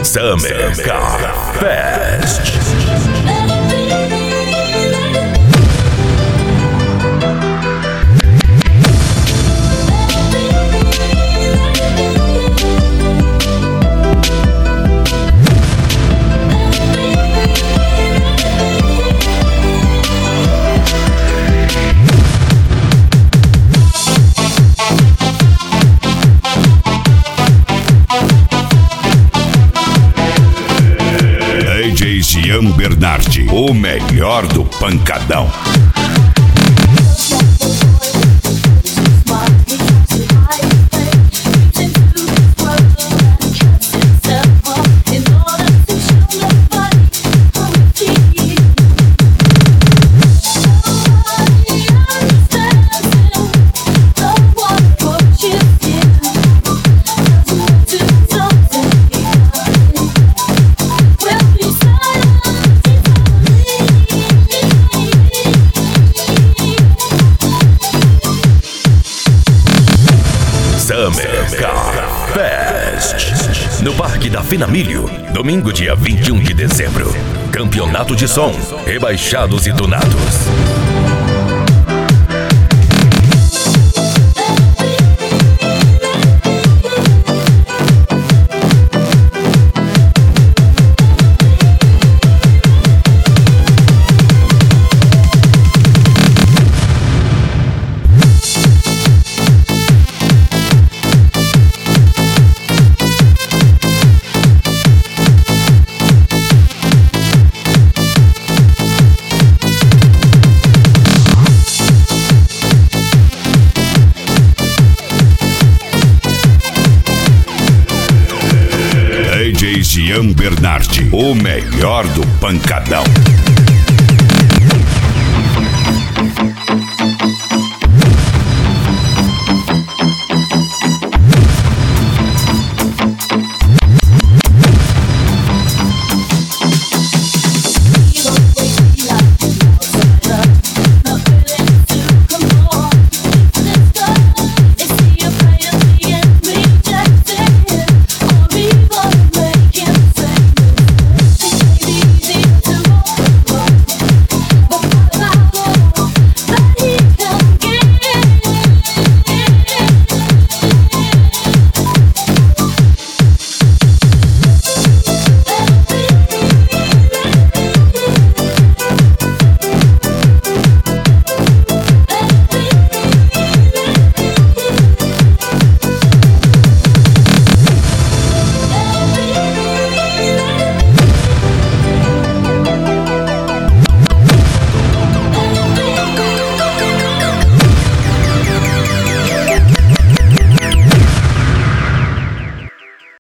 Summer Car Fest. DJ Jean Bernardi, o melhor do pancadão. Summer Car Fest, no Parque da Finamilho, domingo dia 21 de dezembro. Campeonato de som, rebaixados e tunados. DJ Jean Bernardi, o melhor do pancadão.